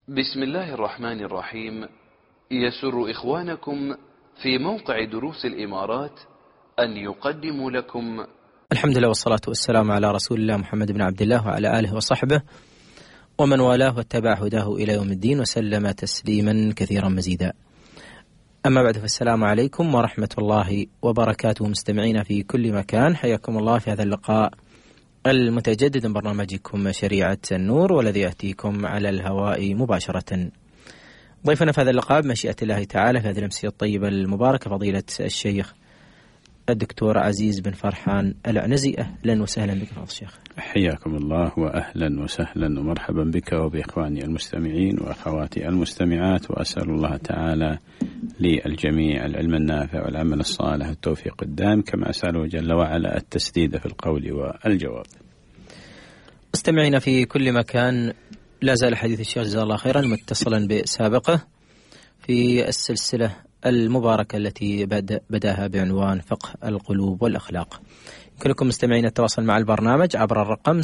بسم الله الرحمن الرحيم. يسر إخوانكم في موقع دروس الإمارات أن يقدموا لكم الحمد لله والصلاة والسلام على رسول الله محمد بن عبد الله وعلى آله وصحبه ومن والاه واتبع هداه إلى يوم الدين وسلم تسليما كثيرا مزيدا. أما بعد، فالسلام عليكم ورحمة الله وبركاته مستمعين في كل مكان، حياكم الله في هذا اللقاء المتجدد من برنامجكم شريعة النور، والذي يأتيكم على الهواء مباشرة. ضيفنا في هذا اللقاء بمشيئة الله تعالى في هذه الأمسية الطيبة المباركة فضيلة الشيخ الدكتور عزيز بن فرحان العنزي. أهلا وسهلا بك فضيلة الشيخ. حياكم الله وأهلا وسهلا ومرحبا بك وبإخواني المستمعين وأخواتي المستمعات، وأسأل الله تعالى للجميع العلم النافع والعمل الصالح التوفيق الدائم، كما أسأله جل وعلا التسديد في القول والجواب. مستمعين في كل مكان، لا زال حديث الشيخ جزاه الله خيرا متصلا بسابقه في السلسلة المباركة التي بدأها بعنوان فقه القلوب والأخلاق. يمكنكم مستمعين التواصل مع البرنامج عبر الرقم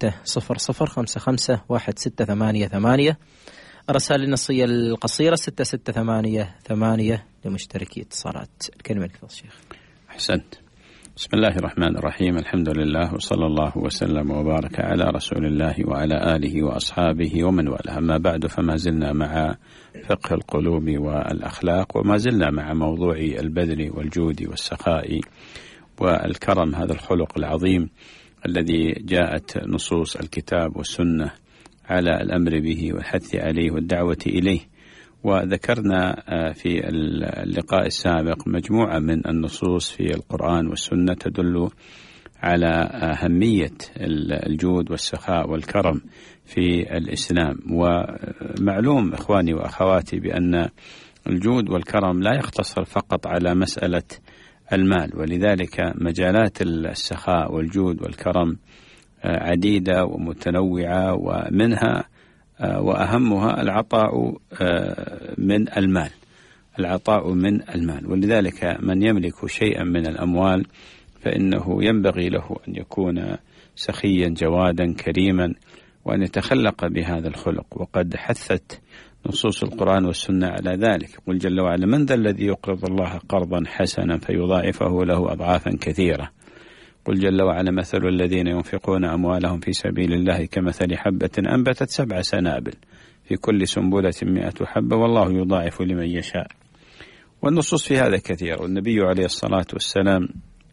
600556188، الرسائل النصية القصيرة 6688 لمشتركي اتصالات. الكلمة لك فضيلة الشيخ. أحسنت. بسم الله الرحمن الرحيم، الحمد لله وصلى الله وسلم وبارك على رسول الله وعلى آله وأصحابه ومن والاه. أما بعد، فما زلنا مع فقه القلوب والأخلاق، وما زلنا مع موضوع البذل والجود والسخاء والكرم، هذا الخلق العظيم الذي جاءت نصوص الكتاب والسنة على الأمر به والحث عليه والدعوة إليه. وذكرنا في اللقاء السابق مجموعة من النصوص في القرآن والسنة تدل على أهمية الجود والسخاء والكرم في الإسلام. ومعلوم إخواني وأخواتي بأن الجود والكرم لا يقتصر فقط على مسألة المال، ولذلك مجالات السخاء والجود والكرم عديدة ومتنوعة، ومنها وأهمها العطاء من المال، العطاء من المال. ولذلك من يملك شيئا من الأموال فإنه ينبغي له أن يكون سخيا جوادا كريما، وأن يتخلق بهذا الخلق. وقد حثت نصوص القرآن والسنة على ذلك. قل جل وعلا: من ذا الذي يقرض الله قرضا حسنا فيضاعفه له أضعافا كثيرة. قل جل وعلا: مثل الذين ينفقون أموالهم في سبيل الله كمثل حبة أنبتت 7 سنابل في كل سنبلة 100 حبة والله يضاعف لمن يشاء. والنصوص في هذا كثير. والنبي عليه الصلاة والسلام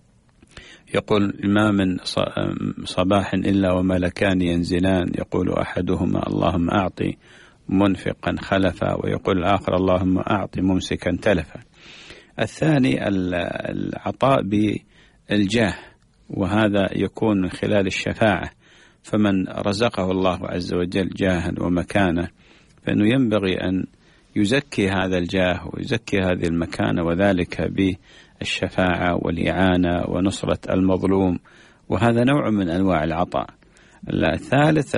يقول: ما من صباح إلا وملكان ينزلان، يقول أحدهما: اللهم أعطي منفقا خلفا، ويقول الآخر: اللهم أعطي ممسكا تلفا. الثاني العطاء بالجاه، وهذا يكون من خلال الشفاعة. فمن رزقه الله عز وجل جاها ومكانة فإنه ينبغي أن يزكي هذا الجاه ويزكي هذه المكانة، وذلك بالشفاعة والإعانة ونصرة المظلوم، وهذا نوع من أنواع العطاء. الثالث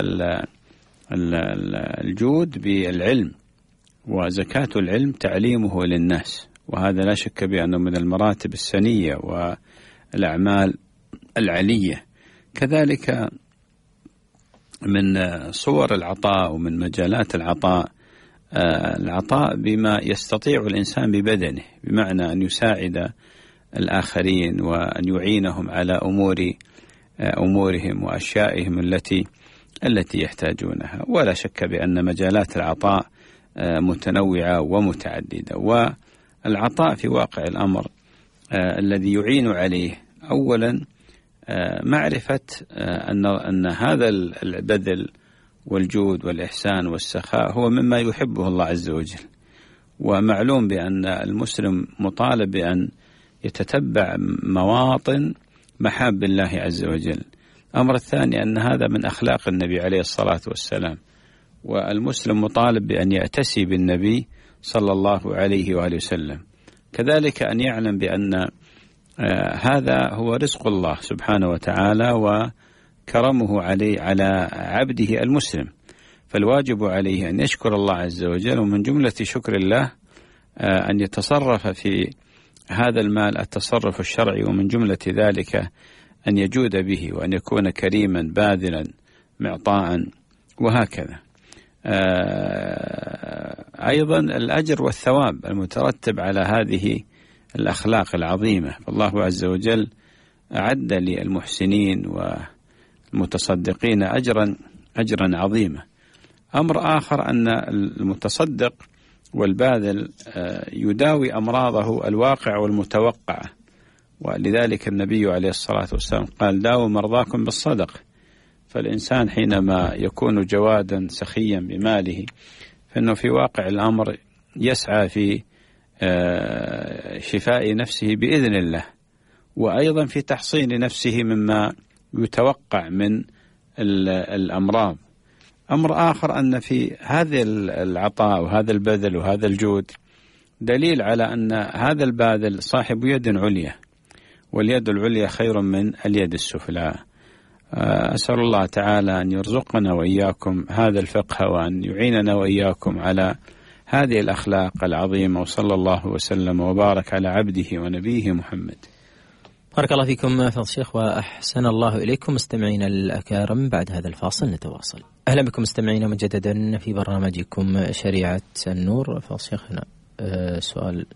الجود بالعلم، وزكاة العلم تعليمه للناس، وهذا لا شك بأنه من المراتب السنية والأعمال العلية. كذلك من صور العطاء ومن مجالات العطاء العطاء بما يستطيع الإنسان ببدنه، بمعنى أن يساعد الآخرين وأن يعينهم على أمورهم وأشيائهم التي يحتاجونها. ولا شك بأن مجالات العطاء متنوعة ومتعددة. والعطاء في واقع الأمر الذي يعين عليه أولا معرفة أن هذا البذل والجود والإحسان والسخاء هو مما يحبه الله عز وجل. ومعلوم بأن المسلم مطالب بأن يتتبع مواطن محاب الله عز وجل. الأمر الثاني أن هذا من أخلاق النبي عليه الصلاة والسلام، والمسلم مطالب بأن يأتسي بالنبي صلى الله عليه وآله وسلم. كذلك أن يعلم بأن هذا هو رزق الله سبحانه وتعالى وكرمه على عبده المسلم، فالواجب عليه أن يشكر الله عز وجل. ومن جملة شكر الله أن يتصرف في هذا المال التصرف الشرعي، ومن جملة ذلك أن يجود به وأن يكون كريما باذلا معطاء وهكذا. وأيضا الأجر والثواب المترتب على هذه الأخلاق العظيمة. فالله عز وجل أعد للمحسنين والمتصدقين أجرا عظيما. أمر آخر أن المتصدق والباذل يداوي أمراضه الواقع والمتوقعة، ولذلك النبي عليه الصلاة والسلام قال: داووا مرضاكم بالصدق. فالإنسان حينما يكون جوادا سخيا بماله فإنه في واقع الأمر يسعى في شفاء نفسه بإذن الله، وأيضا في تحصين نفسه مما يتوقع من الأمراض. أمر آخر أن في هذا العطاء وهذا البذل وهذا الجود دليل على أن هذا الباذل صاحب يد عليا، واليد العليا خير من اليد السفلى. أسأل الله تعالى أن يرزقنا وإياكم هذا الفقه، وأن يعيننا وإياكم على هذه الأخلاق العظيمة. وصلى الله وسلم وبارك على عبده ونبيه محمد. بارك الله فيكم فضل الشيخ وأحسن الله إليكم. مستمعينا الأكارم، بعد هذا الفاصل نتواصل. أهلا بكم مستمعينا مجددا في برنامجكم شريعة النور. فضل الشيخ هنا سؤال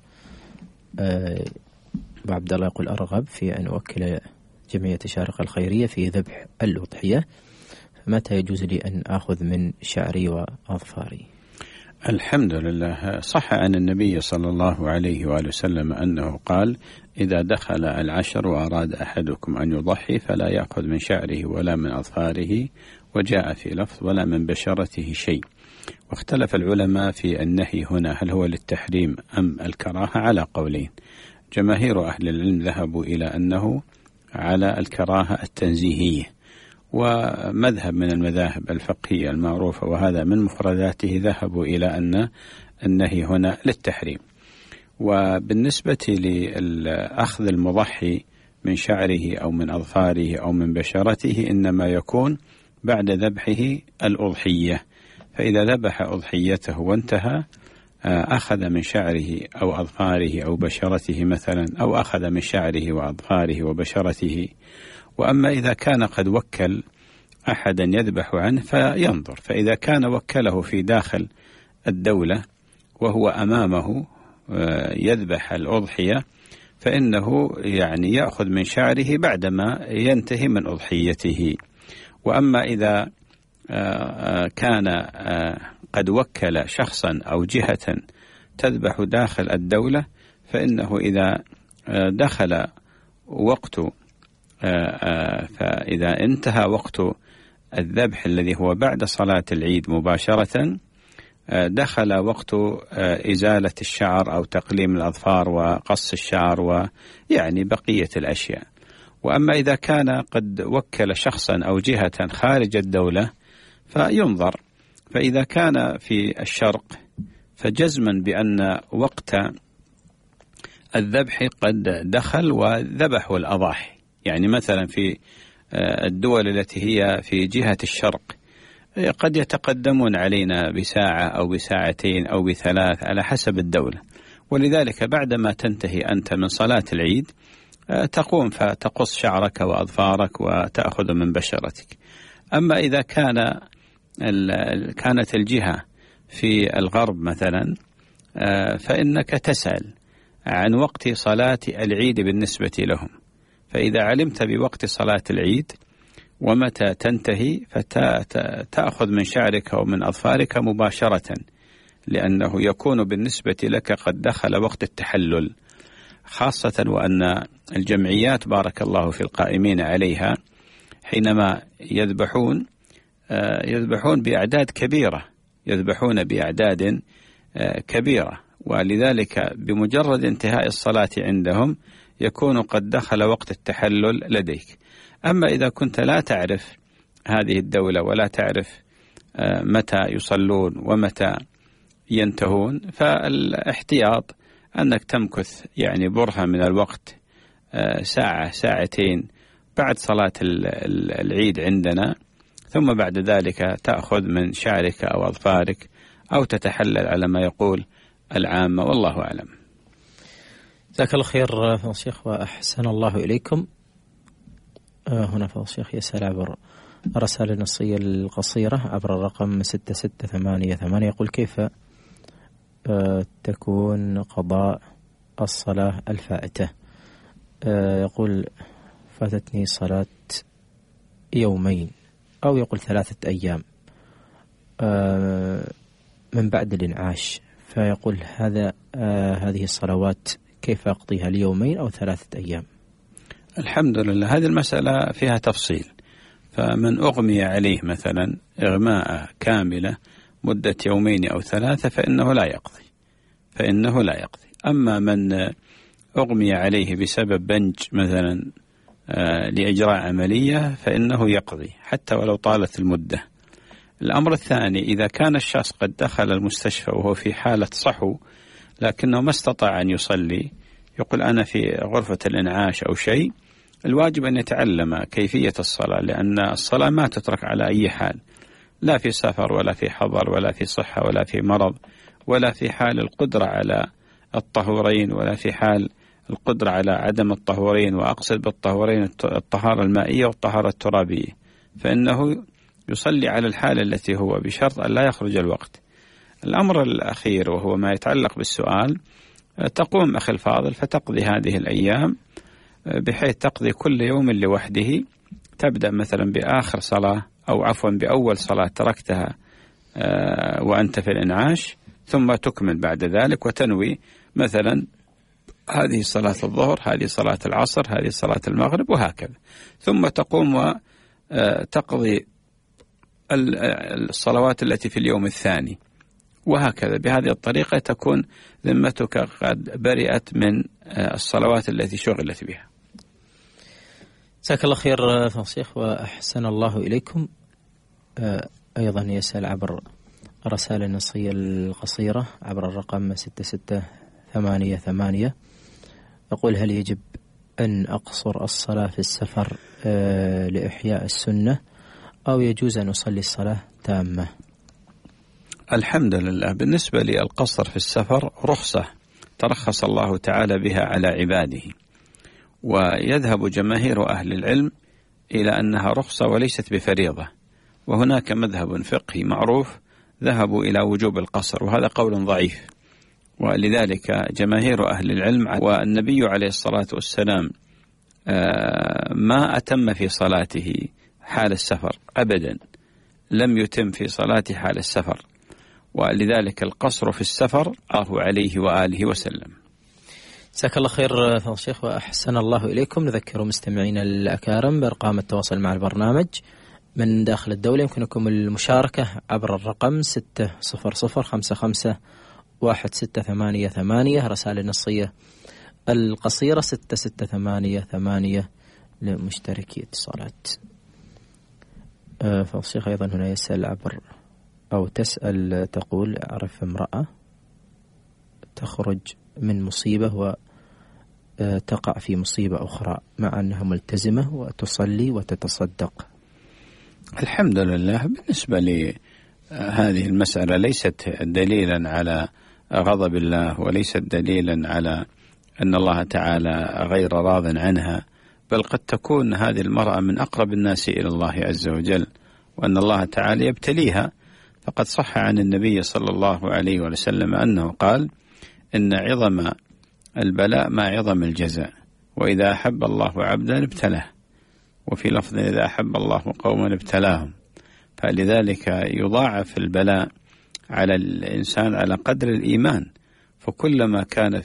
أبو عبد الله يقول: أرغب في أن أوكل جمعية الشارقة الخيرية في ذبح الأضحية، متى يجوز لي أن أخذ من شعري وأظفاري؟ الحمد لله. صح عن النبي صلى الله عليه وآله وسلم أنه قال: إذا دخل العشر وأراد أحدكم أن يضحي فلا يأخذ من شعره ولا من أظفاره، وجاء في لفظ: ولا من بشرته شيء. واختلف العلماء في النهي هنا هل هو للتحريم أم الكراهة على قولين. جماهير أهل العلم ذهبوا إلى أنه على الكراهة التنزيهية، ومذهب من المذاهب الفقهية المعروفة وهذا من مفرداته ذهبوا إلى أن النهي هنا للتحريم. وبالنسبة لأخذ المضحي من شعره أو من أظفاره أو من بشرته إنما يكون بعد ذبحه الأضحية، فإذا ذبح أضحيته وانتهى أخذ من شعره أو أظفاره أو بشرته مثلا، أو أخذ من شعره وأظفاره وبشرته. وأما إذا كان قد وكل أحدا يذبح عنه فينظر، فإذا كان وكله في داخل الدولة وهو أمامه يذبح الأضحية فإنه يعني يأخذ من شعره بعدما ينتهي من أضحيته. وأما إذا كان قد وكل شخصا أو جهة تذبح داخل الدولة فإنه إذا دخل وقت فإذا انتهى وقت الذبح الذي هو بعد صلاة العيد مباشرة دخل وقت إزالة الشعر أو تقليم الأظفار وقص الشعر ويعني بقية الأشياء. وأما إذا كان قد وكل شخصا أو جهة خارج الدولة فينظر، فإذا كان في الشرق فجزما بأن وقت الذبح قد دخل وذبحوا الأضاحي. يعني مثلا في الدول التي هي في جهة الشرق قد يتقدمون علينا بساعة أو بساعتين أو بثلاث على حسب الدولة، ولذلك بعدما تنتهي أنت من صلاة العيد تقوم فتقص شعرك وأظفارك وتأخذ من بشرتك. أما إذا كانت الجهة في الغرب مثلا فإنك تسأل عن وقت صلاة العيد بالنسبة لهم، فإذا علمت بوقت صلاة العيد ومتى تنتهي فتأخذ من شعرك ومن أظفارك مباشرة، لأنه يكون بالنسبة لك قد دخل وقت التحلل، خاصة وأن الجمعيات بارك الله في القائمين عليها حينما يذبحون بأعداد كبيرة، يذبحون بأعداد كبيرة، ولذلك بمجرد انتهاء الصلاة عندهم يكون قد دخل وقت التحلل لديك. أما إذا كنت لا تعرف هذه الدولة ولا تعرف متى يصلون ومتى ينتهون، فالاحتياط أنك تمكث يعني برهة من الوقت، ساعة ساعتين بعد صلاة العيد عندنا، ثم بعد ذلك تأخذ من شعرك أو أظفارك أو تتحلل على ما يقول العامة، والله أعلم. جزاك الله خير فضل الشيخ وأحسن الله إليكم. هنا فضل الشيخ يسأل عبر الرسالة النصية القصيرة عبر الرقم 6688 يقول: كيف تكون قضاء الصلاة الفائتة. يقول فاتتني صلاة يومين، أو يقول 3 أيام من بعد الإنعاش، فيقول هذه الصلوات كيف أقضيها، اليومين أو 3 أيام؟ الحمد لله هذه المسألة فيها تفصيل. فمن أغمي عليه مثلا إغماء كاملة مدة 2 أو 3 فإنه لا يقضي. أما من أغمي عليه بسبب بنج مثلا لإجراء عملية فإنه يقضي حتى ولو طالت المدة. الأمر الثاني، إذا كان الشخص قد دخل المستشفى وهو في حالة صحو لكنه ما استطاع أن يصلي، يقول أنا في غرفة الإنعاش أو شيء، الواجب أن يتعلم كيفية الصلاة، لأن الصلاة ما تترك على أي حال، لا في سفر ولا في حضر ولا في صحة ولا في مرض ولا في حال القدرة على الطهورين ولا في حال القدرة على عدم الطهورين، وأقصد بالطهورين الطهارة المائية والطهارة الترابية، فإنه يصلي على الحالة التي هو بشرط أن لا يخرج الوقت. الأمر الأخير وهو ما يتعلق بالسؤال، تقوم أخي الفاضل فتقضي هذه الأيام بحيث تقضي كل يوم لوحده، تبدأ مثلا بآخر صلاة أو عفوا بأول صلاة تركتها وأنت في الإنعاش، ثم تكمل بعد ذلك وتنوي مثلا هذه صلاة الظهر، هذه صلاة العصر، هذه صلاة المغرب، وهكذا، ثم تقوم وتقضي الصلوات التي في اليوم الثاني، وهكذا. بهذه الطريقة تكون ذمتك قد برئت من الصلوات التي شغلت بها. جزاك الله خير فضيلة، وأحسن الله إليكم. أيضا يسأل عبر الرسالة النصية القصيرة عبر الرقم 6688، يقول هل يجب أن أقصر الصلاة في السفر لإحياء السنة، أو يجوز أن أصلي الصلاة تامة؟ الحمد لله، بالنسبة للقصر في السفر رخصة ترخص الله تعالى بها على عباده، ويذهب جماهير أهل العلم إلى أنها رخصة وليست بفريضة، وهناك مذهب فقهي معروف ذهبوا إلى وجوب القصر، وهذا قول ضعيف، ولذلك جماهير أهل العلم. والنبي عليه الصلاة والسلام ما أتم في صلاته حال السفر أبدا، لم يتم في صلاته حال السفر، ولذلك القصر في السفر الله عليه وآله وسلم. جزاك الله خير فضل الشيخ، وأحسن الله إليكم. نذكر مستمعينا الأكارم بأرقام التواصل مع البرنامج من داخل الدولة، يمكنكم المشاركة عبر الرقم 600551688، رسائل النصية القصيرة 6688 لمشتركي اتصالات. فضل الشيخ أيضا هنا يسأل عبر أو تسأل، تقول أعرف امرأة تخرج من مصيبة وتقع في مصيبة أخرى مع أنها ملتزمة وتصلي وتتصدق. الحمد لله، بالنسبة لهذه المسألة ليست دليلا على غضب الله، وليست دليلا على أن الله تعالى غير راض عنها، بل قد تكون هذه المرأة من أقرب الناس إلى الله عز وجل، وأن الله تعالى يبتليها. فقد صح عن النبي صلى الله عليه وسلم أنه قال إن عظم البلاء ما عظم الجزاء، وإذا أحب الله عبدا ابتلاه، وفي لفظ إذا أحب الله قوما ابتلاهم. فلذلك يضاعف البلاء على الإنسان على قدر الإيمان، فكلما كان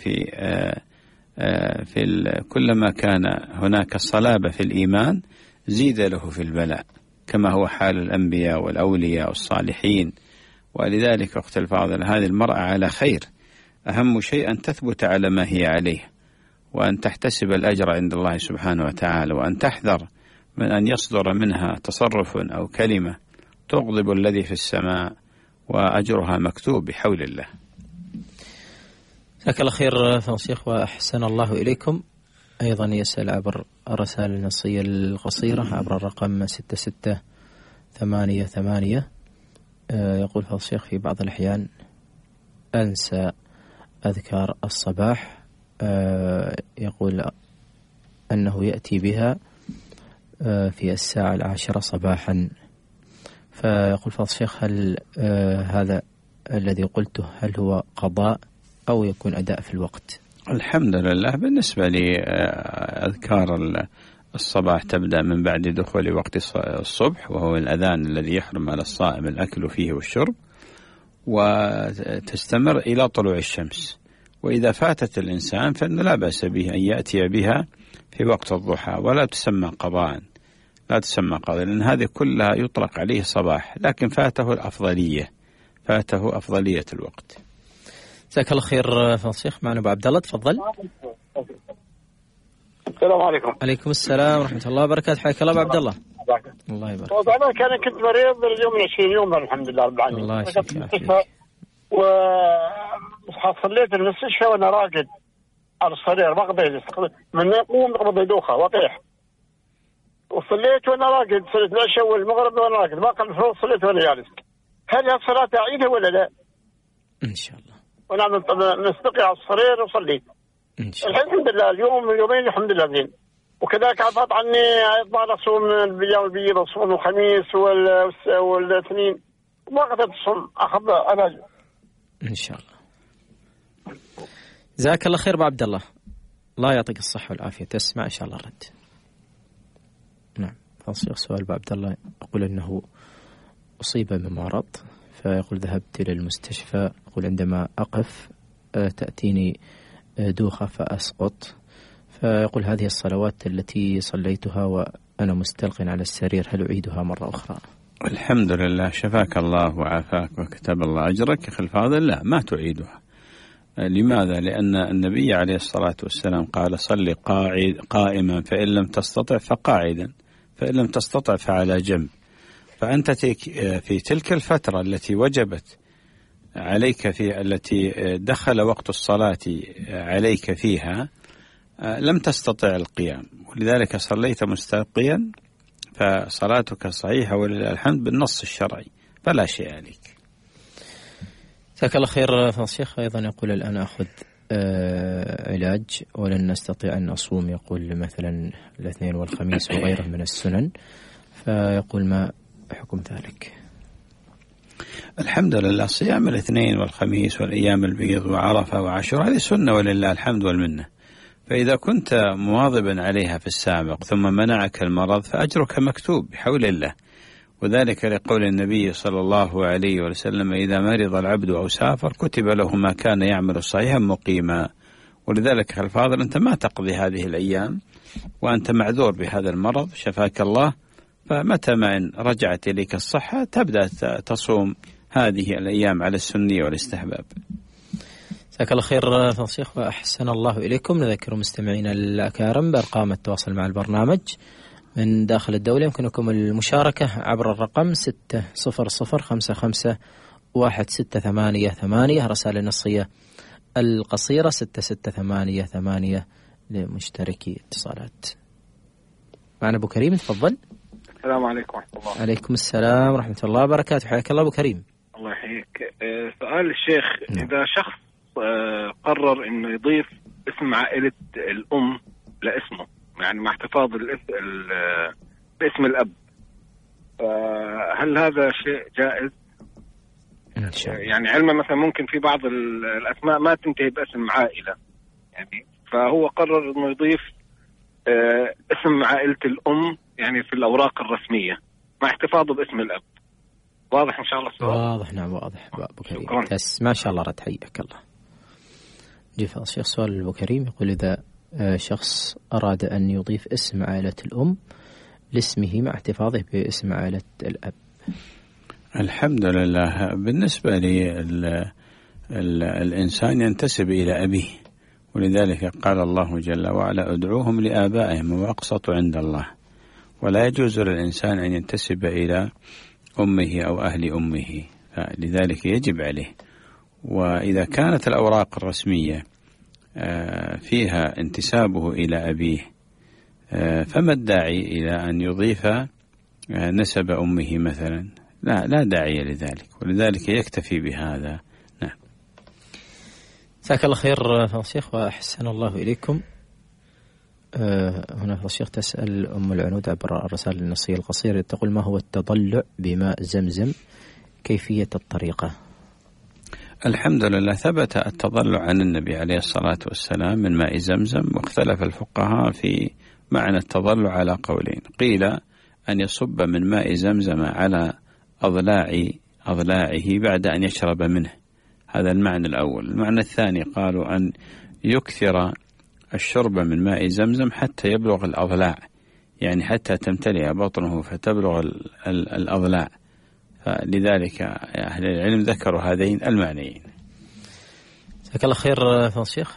كلما كان هناك صلابة في الإيمان زيد له في البلاء، كما هو حال الأنبياء والأولياء والصالحين. ولذلك أختي الفاضلة هذه المرأة على خير، أهم شيء أن تثبت على ما هي عليه، وأن تحتسب الأجر عند الله سبحانه وتعالى، وأن تحذر من أن يصدر منها تصرف أو كلمة تغضب الذي في السماء، وأجرها مكتوب بحول الله. جزاك الله خير فضل الشيخ، وأحسن الله إليكم. أيضا يسأل عبر الرسائل النصية القصيرة عبر الرقم 6688، يقول فضل الشيخ في بعض الأحيان أنسى أذكار الصباح، يقول أنه يأتي بها في الساعة 10 صباحا، فيقول فضل الشيخ هل هذا الذي قلته هل هو قضاء أو يكون أداء في الوقت؟ الحمد لله. بالنسبة لأذكار الصباح تبدأ من بعد دخول وقت الصبح، وهو الأذان الذي يحرم على الصائم الأكل فيه والشرب، وتستمر إلى طلوع الشمس. وإذا فاتت الإنسان فإنه لا بأس به أن يأتي بها في وقت الضحى، ولا تسمى قضاء، لا تسمى قضاء، لأن هذه كلها يطلق عليه صباح، لكن فاته الأفضلية، فاته أفضلية الوقت. جزاك الله خير فضل الشيخ. معنا أبو عبد الله، تفضل. السلام عليكم. عليكم السلام ورحمة الله وبركاته. حياك الله أبو عبد الله. الله يبارك. طبعا كنت مريض اليوم من 20 يوم الحمد لله رب العالمين. الله يشفيك. وصليت المستشفى وانا راقد على السرير، ما قضيت من يقوم قبل دوخه وطيح. وصليت وانا راقد، صليت العشاء والمغرب وانا راقد، باقي الفروض صليت وانا جالس. هل هالصلاه اعيدها ولا لا؟ ان شاء الله. ونعم نستقي على السرير وصليت. ان شاء الله. الحمد لله يومين الحمد لله زين. وكذلك عفت عني يطبع اصوم الايام البيض، اصوم الخميس والاثنين، ما قدرت اصوم، اخذ علاج. ان شاء الله. جزاك الله خير ابو عبد الله، الله يعطيك الصحه والعافيه. تسمع ان شاء الله الرد. نعم. فصيغ سؤال ابو عبد الله يقول انه اصيب بمرض، فيقول ذهبت الى المستشفى، يقول عندما اقف تاتيني دوخه فاسقط، فيقول هذه الصلوات التي صليتها وأنا مستلق على السرير هل أعيدها مرة أخرى؟ الحمد لله، شفاك الله وعافاك وكتب الله أجرك. خلف هذا لا، ما تعيدها. لماذا؟ لأن النبي عليه الصلاة والسلام قال صلي قائما، فإن لم تستطع فقاعدا، فإن لم تستطع فعلى جنب. فأنت في تلك الفترة التي وجبت عليك فيها، التي دخل وقت الصلاة عليك فيها، لم تستطع القيام، ولذلك صليت مستلقيا، فصلاتك صحيحة ولله الحمد بالنص الشرعي، فلا شيء عليك. جزاك الله خير فضل الشيخ. أيضا يقول الآن أخذ علاج ولن نستطيع أن نصوم، يقول مثلا الاثنين والخميس وغيره من السنن، فيقول ما حكم ذلك؟ الحمد لله، صيام الاثنين والخميس والأيام البيض وعرفة وعاشوراء هذه سنة ولله الحمد والمنة. فإذا كنت مواظبا عليها في السابق ثم منعك المرض فأجرك مكتوب بحول الله، وذلك لقول النبي صلى الله عليه وسلم إذا مرض العبد أو سافر كتب له ما كان يعمل صحيحا مقيما. ولذلك خلف هذا أنت ما تقضي هذه الأيام وأنت معذور بهذا المرض، شفاك الله، فمتى ما رجعت إليك الصحة تبدأ تصوم هذه الأيام على السنية والاستحباب. جزاك الله خير فضل الشيخ وأحسن الله إليكم. نذكر مستمعينا الأكارم بأرقام التواصل مع البرنامج من داخل الدولة. يمكنكم المشاركة عبر الرقم 600551688، رسائل النصية القصيرة 6688 لمشتركي اتصالات. معنا أبو كريم، تفضل. السلام عليكم ورحمة الله. عليكم السلام ورحمة الله وبركاته. حياك الله أبو كريم. الله يحييك. سؤال الشيخ، إذا شخص قرر إنه يضيف اسم عائلة الأم لاسمه، يعني مع احتفاظ باسم الأب، هل هذا شيء جائز؟ يعني علما مثلا ممكن في بعض الأسماء ما تنتهي باسم عائلة، يعني فهو قرر إنه يضيف اسم عائلة الأم يعني في الأوراق الرسمية مع احتفاظه باسم الأب. واضح إن شاء الله السؤال؟ واضح، نعم واضح أبو كريم. ما شاء الله رد، حياك الله. جيف الشيخ سؤال أبو كريم يقول إذا شخص أراد أن يضيف اسم عائلة الأم لاسمه مع احتفاظه باسم عائلة الأب. الحمد لله، بالنسبة الإنسان ينتسب إلى أبيه، ولذلك قال الله جل وعلا ادعوهم لآبائهم وأقسط عند الله، ولا يجوز للإنسان أن ينتسب إلى أمه أو أهل أمه، لذلك يجب عليه. وإذا كانت الأوراق الرسمية فيها انتسابه إلى أبيه فما الداعي إلى أن يضيف نسب أمه مثلا؟ لا داعي لذلك، ولذلك يكتفي بهذا. نعم. جزاك الله خير فضل الشيخ وأحسن الله إليكم. هنا فضل الشيخ تسأل أم العنود عبر الرسالة النصية القصيرة، تقول ما هو التضلع بماء زمزم، كيفية الطريقة؟ الحمد لله ثبت التضلع عن النبي عليه الصلاة والسلام من ماء زمزم، واختلف الفقهاء في معنى التضلع على قولين. قيل أن يصب من ماء زمزم على أضلاعه بعد أن يشرب منه، هذا المعنى الأول. المعنى الثاني قالوا أن يكثر الشرب من ماء زمزم حتى يبلغ الأضلاع، يعني حتى تمتلئ بطنه فتبلغ الأضلاع، فلذلك أهل العلم ذكروا هذين المعنيين. جزاك الله خير فضيلة الشيخ.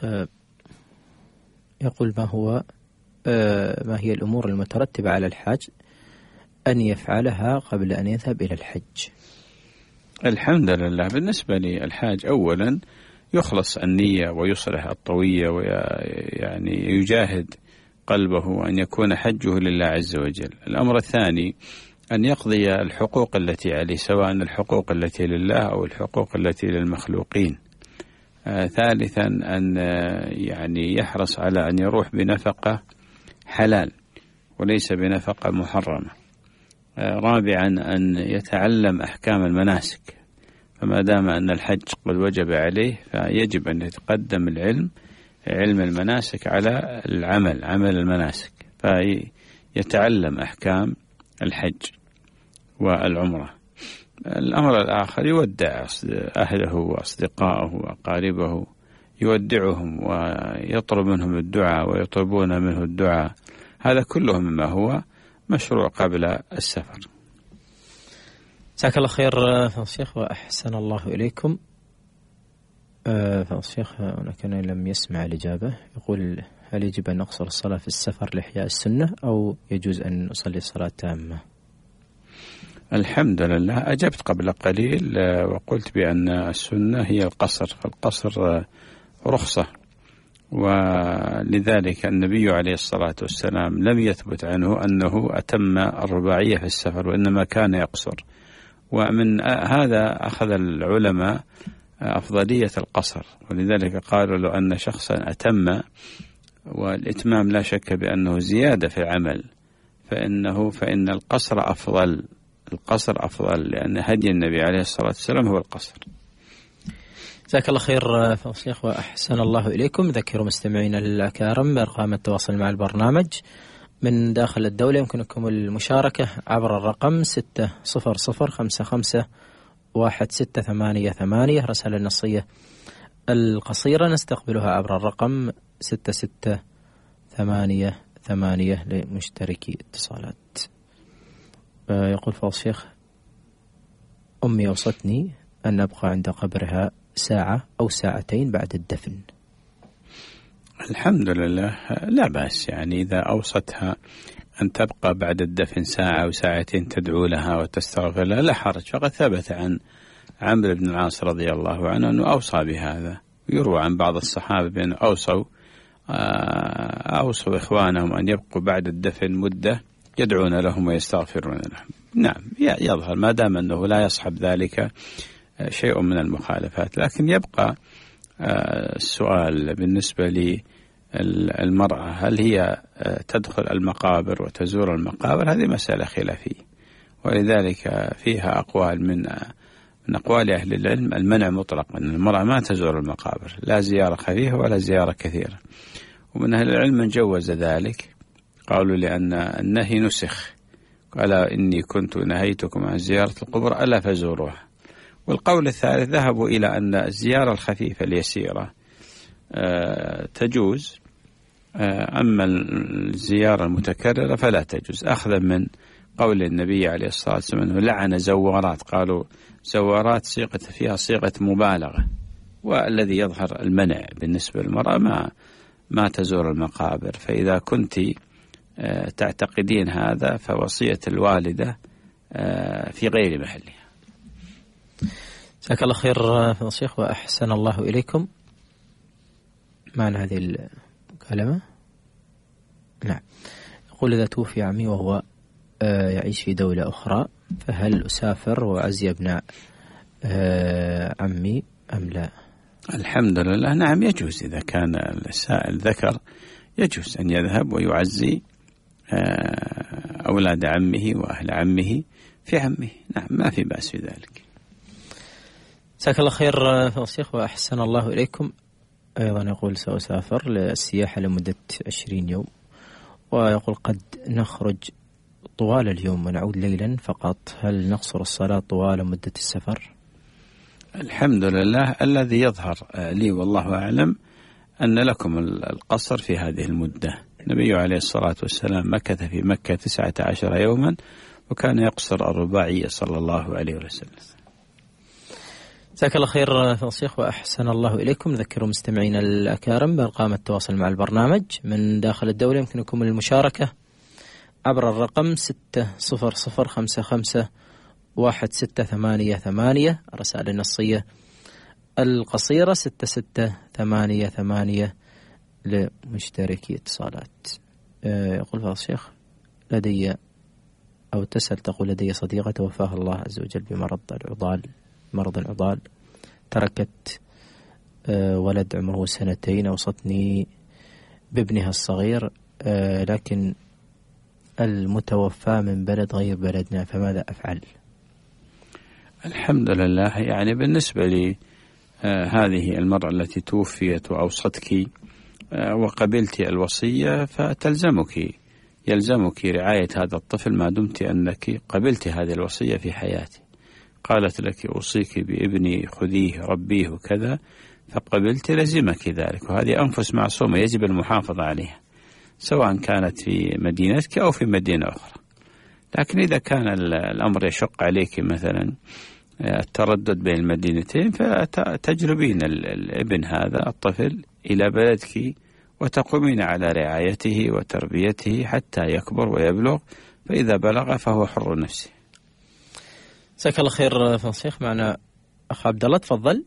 يقول ما هي الأمور المترتبة على الحاج أن يفعلها قبل أن يذهب إلى الحج؟ الحمد لله بالنسبة للحاج أولا يخلص النية ويصلح الطوية، ويعني يجاهد قلبه أن يكون حجه لله عز وجل. الأمر الثاني أن يقضي الحقوق التي عليه، سواء الحقوق التي لله أو الحقوق التي للمخلوقين. ثالثا أن يعني يحرص على أن يروح بنفقة حلال وليس بنفقة محرمة. رابعا أن يتعلم أحكام المناسك، فما دام أن الحج قد وجب عليه فيجب أن يتقدم علم المناسك على عمل المناسك، فيتعلم أحكام الحج والعمرة. الأمر الآخر يودع أهله وأصدقائه وأقاربه، يودعهم ويطلب منهم الدعاء ويطلبون منه الدعاء، هذا كله مما هو مشروع قبل السفر. جزاك الله خير فضيلة الشيخ وأحسن الله إليكم. فضيلة الشيخ هناك لم يسمع الإجابة، يقول هل يجب أن نقصر الصلاة في السفر لإحياء السنة أو يجوز أن نصلي صلاة تامة؟ الحمد لله أجبت قبل قليل وقلت بأن السنة هي القصر، فالقصر رخصة، ولذلك النبي عليه الصلاة والسلام لم يثبت عنه أنه أتم الرباعية في السفر، وإنما كان يقصر. ومن هذا أخذ العلماء أفضلية القصر، ولذلك قالوا لو أن شخصا أتم، والإتمام لا شك بأنه زيادة في العمل، فإن القصر أفضل، لأن هدي النبي عليه الصلاة والسلام هو القصر. جزاك الله خير فضيلة الشيخ وأحسن الله إليكم. ذكروا مستمعينا الأكارم أرقام التواصل مع البرنامج من داخل الدولة، يمكنكم المشاركة عبر الرقم 600551688. رسالة النصية القصيرة نستقبلها عبر الرقم 6688 لمشتركي اتصالات. يقول فضيلة الشيخ أمي أوصتني أن أبقى عند قبرها ساعة أو ساعتين بعد الدفن. الحمد لله لا بأس، يعني إذا أوصتها أن تبقى بعد الدفن ساعة أو ساعتين تدعو لها وتستغفر لها لا حرج، فقد ثبت عن عمرو بن العاص رضي الله عنه أنه أوصى بهذا، ويروى عن بعض الصحابة بأن أوصوا إخوانهم أن يبقوا بعد الدفن مدة يدعون لهم ويستغفرون لهم. نعم يظهر ما دام أنه لا يصحب ذلك شيء من المخالفات، لكن يبقى السؤال بالنسبة للمرأة هل هي تدخل المقابر وتزور المقابر، هذه مسألة خلافية، ولذلك فيها أقوال من أقوال أهل العلم المنع مطلقا، أن المرأة ما تزور المقابر، لا زيارة خفيفة ولا زيارة كثيرة. ومن أهل العلم من جوز ذلك، قالوا لأن النهي نسخ، قال إني كنت نهيتكم عن زيارة القبور ألا فزوروها. والقول الثالث ذهبوا إلى أن الزيارة الخفيفة اليسيرة تجوز، أما الزيارة المتكررة فلا تجوز، أخذا من قول النبي عليه الصلاة والسلام أنه لعن زوارات، قالوا زوارات فيها صيغة مبالغة، والذي يظهر المنع بالنسبة للمرأة ما تزور المقابر. فإذا كنت تعتقدين هذا فوصية الوالدة في غير محلها. جزاك الله خير فضيلة الشيخ وأحسن الله إليكم. معنى هذه الكلمة نعم. يقول إذا توفي عمي وهو يعيش في دولة أخرى فهل أسافر وأعزي أبناء عمي أم لا؟ الحمد لله نعم يجوز، إذا كان السائل ذكر يجوز أن يذهب ويعزي أولاد عمه وأهل عمه في عمه، نعم ما في بأس في ذلك. جزاك الله خير فضيلة الشيخ وأحسن الله إليكم. أيضا يقول سأسافر للسياحة لمدة 20 يوم، ويقول قد نخرج طوال اليوم ونعود ليلا فقط، هل نقصر الصلاة طوال مدة السفر؟ الحمد لله. الذي يظهر لي والله أعلم أن لكم القصر في هذه المدة. النبي عليه الصلاة والسلام مكث في مكة 19 يوما وكان يقصر الرباعية صلى الله عليه وسلم. جزاك الله خير فضيلة الشيخ وأحسن الله إليكم. نذكر مستمعينا الأكارم بأرقام التواصل مع البرنامج من داخل الدولة. يمكنكم المشاركة عبر الرقم 605551688 الرسائل النصية القصيرة 6688 لمشتركي اتصالات. يقول فضيلة الشيخ لدي أو تسأل تقول لدي صديقة توفاها الله عز وجل بمرض العضال، تركت ولد عمره 2 أوصتني بابنها الصغير، لكن المتوفى من بلد غير بلدنا، فماذا أفعل؟ الحمد لله. يعني بالنسبة لي هذه المرأة التي توفيت وأوصتك وقبلت الوصية يلزمك رعاية هذا الطفل ما دمت أنك قبلت هذه الوصية في حياتي. قالت لك أوصيك بابني خذيه ربيه وكذا، فقبلت لزمك ذلك، وهذه أنفس معصومة يجب المحافظة عليها سواء كانت في مدينتك أو في مدينة أخرى. لكن إذا كان الأمر يشق عليك مثلا التردد بين المدينتين، فتجلبين الابن هذا الطفل إلى بلدك وتقومين على رعايته وتربيته حتى يكبر ويبلغ، فإذا بلغ فهو حر نفسه. جزاك الله خير فضيلة الشيخ. معنا أخ عبد الله، تفضل.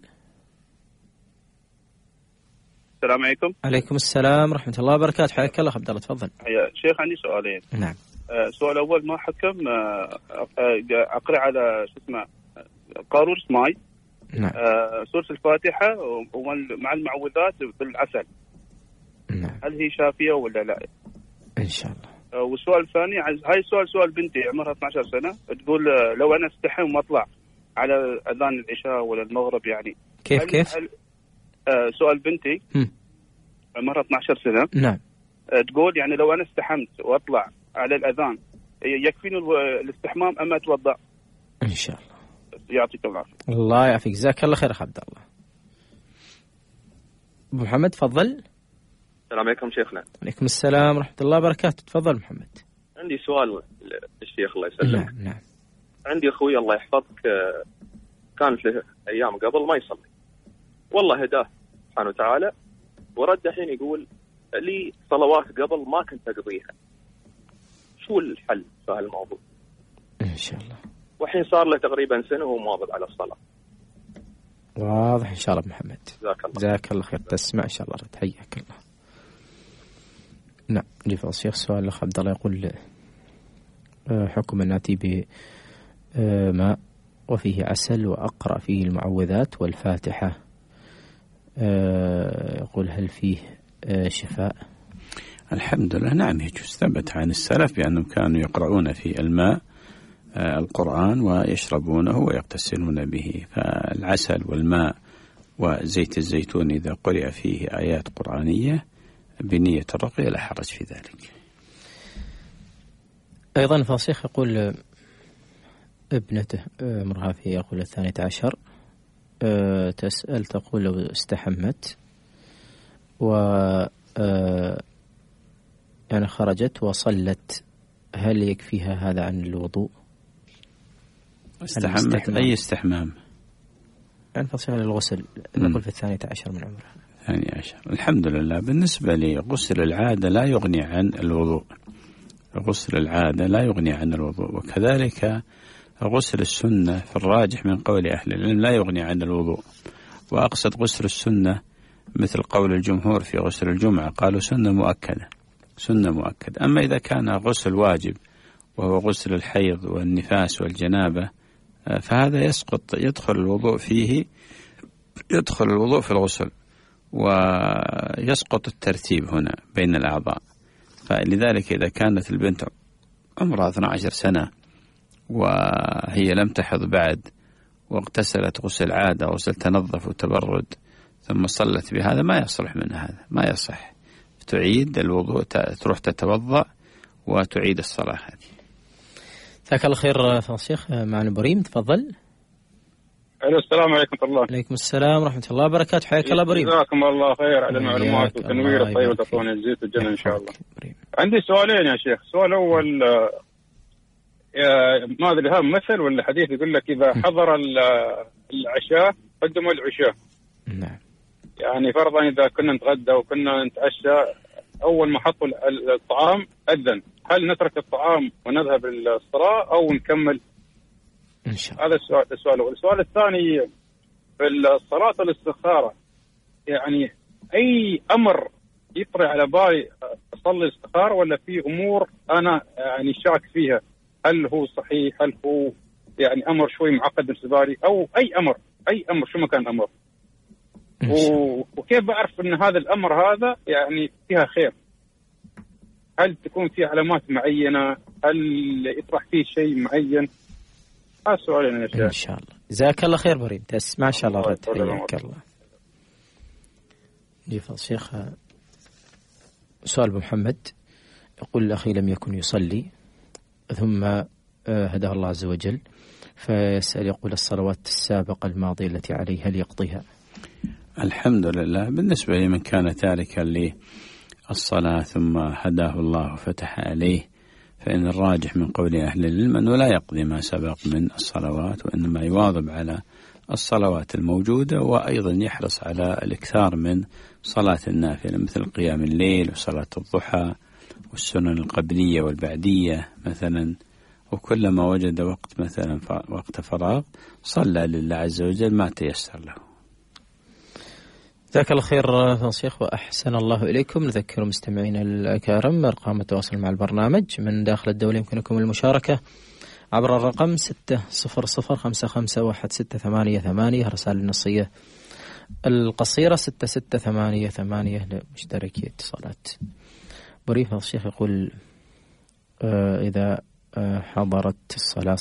السلام عليكم. عليكم السلام ورحمة الله وبركاته. حياك الله عبد الله، تفضل. يا شيخ عندي سؤالين. نعم. السؤال الأول، ما حكم أقرأ على قارورة ماء نعم. سورة الفاتحة ومع المعوذات بالعسل، نعم. هل هي شافية ولا لا؟ إن شاء الله. والسؤال الثاني، هاي سؤال بنتي عمرها 12 سنة، تقول لو أنا استحم واطلع على أذان العشاء ولا المغرب يعني كيف؟ سؤال بنتي عمرها 12 سنة. نعم. تقول يعني لو أنا استحمت واطلع على الأذان يكفيني الاستحمام أما أتوضأ؟ إن شاء الله. يعطيك العافية. الله يعافيك. جزاك الله خير عبد الله. أبو محمد تفضل. السلام عليكم شيخنا. عليكم السلام ورحمة الله وبركاته. تفضل محمد. عندي سؤال للشيخ الله يسلمك. نعم. عندي أخوي الله يحفظك كانت له أيام قبل ما يصلي، والله هداه سبحانه وتعالى ورد الحين يقول لي صلوات قبل ما كنت أقضيها، شو الحل في هالموضوع؟ إن شاء الله. وحين صار له تقريبا سنة وهو مواظب على الصلاة. واضح إن شاء الله محمد. جزاك الله خير. تسمع إن شاء الله. تحياك الله. نعم. جيف الشيخ سؤال الأخ عبد الله يقول حكم الناتي بماء وفيه عسل وأقرأ فيه المعوذات والفاتحة، يقول هل فيه شفاء؟ الحمد لله. نعم يجوز. ثبت عن السلف بأنهم كانوا يقرؤون في الماء القرآن ويشربونه ويغتسلون به. فالعسل والماء وزيت الزيتون إذا قرأ فيه آيات قرآنية بنية الرقية لا حرج في ذلك. أيضا فالشيخ يقول ابنته عمرها في يقول 12 تسأل تقول لو استحمت يعني خرجت وصلت هل يكفيها هذا عن الوضوء؟ استحمت أي استحمام؟ يعني فصيحة للغسل نقول في 12 من عمرها. 12. الحمد لله. بالنسبة لغسل العادة لا يغني عن الوضوء. غسل العادة لا يغني عن الوضوء، وكذلك غسل السنة في الراجح من قول أهل العلم لا يغني عن الوضوء. وأقصد غسل السنة مثل قول الجمهور في غسل الجمعة، قالوا سنة مؤكدة. أما إذا كان غسل واجب وهو غسل الحيض والنفاس والجنابة فهذا يدخل الوضوء في الغسل، ويسقط الترتيب هنا بين الأعضاء. فلذلك إذا كانت البنت عمرها 12 سنة وهي لم تحض بعد واغتسلت غسل عادة غسل تنظف وتبرد ثم صلت بهذا ما يصلح من هذا، ما يصح. تعيد الوضوء، تروح تتوضأ وتعيد الصلاة هذه. جزاك الله خير فضل الشيخ. معنا بريم، تفضل. السلام عليكم ورحمة الله. عليكم السلام ورحمة الله وبركاته، حياك الله بريم. جزاكم الله خير على المعلومات والتنوير الطيب وتعطونا الزيت والجنة إن شاء الله. عندي سؤالين يا شيخ. السؤال الأول، ما أدري هذا مثل ولا حديث، يقول لك إذا حضر العشاء قدموا العشاء. نعم. يعني فرضا إذا كنا نتغدى وكنا نتعشى، أول ما حطوا الطعام أذن، هل نترك الطعام ونذهب للصلاة أو نكمل؟ إن شاء الله. هذا السؤال الأول. السؤال الثاني، في الصلاة الاستخارة، يعني أي أمر يطري على بالي أصلي الاستخارة، ولا في أمور أنا يعني شاك فيها، هل هو صحيح، هل هو يعني أمر شوي معقد بالنسبة لي، أو أي أمر شو ما كان أمر، وكيف بعرف أن هذا الأمر هذا يعني فيها خير؟ هل تكون فيه علامات معينة؟ هل يطرح فيه شيء معين؟ هذا سؤالين يا شيخ. إن شاء الله. جزاك الله خير بريم، ما شاء الله رد. حياك الله. جيف الشيخ. سؤال أبو محمد يقول: الأخي لم يكن يصلي ثم هداه الله عز وجل، فيسأل يقول: الصلوات السابقة الماضية التي عليه هل يقضيها؟ الحمد لله. بالنسبة لمن كان تاركا للصلاة ثم هداه الله وفتح عليه، فإن الراجح من قول أهل العلم أنه لا يقضي ما سبق من الصلوات، وإنما يواظب على الصلوات الموجودة، وأيضا يحرص على الإكثار من صلاة النافلة مثل قيام الليل وصلاة الضحى والسنن القبلية والبعدية مثلا. وكلما وجد وقت مثلا وقت فراغ صلى لله عز وجل ما تيسر له. جزاك الله خير فضيلة الشيخ وأحسن الله إليكم. نذكر مستمعينا الأكارم أرقام التواصل مع البرنامج من داخل الدولة، يمكنكم المشاركة عبر الرقم 600-561-688، رسائل النصية القصيرة 6688 لمشتركي اتصالات. بريف فضيلة الشيخ يقول: إذا حضرت الصلاة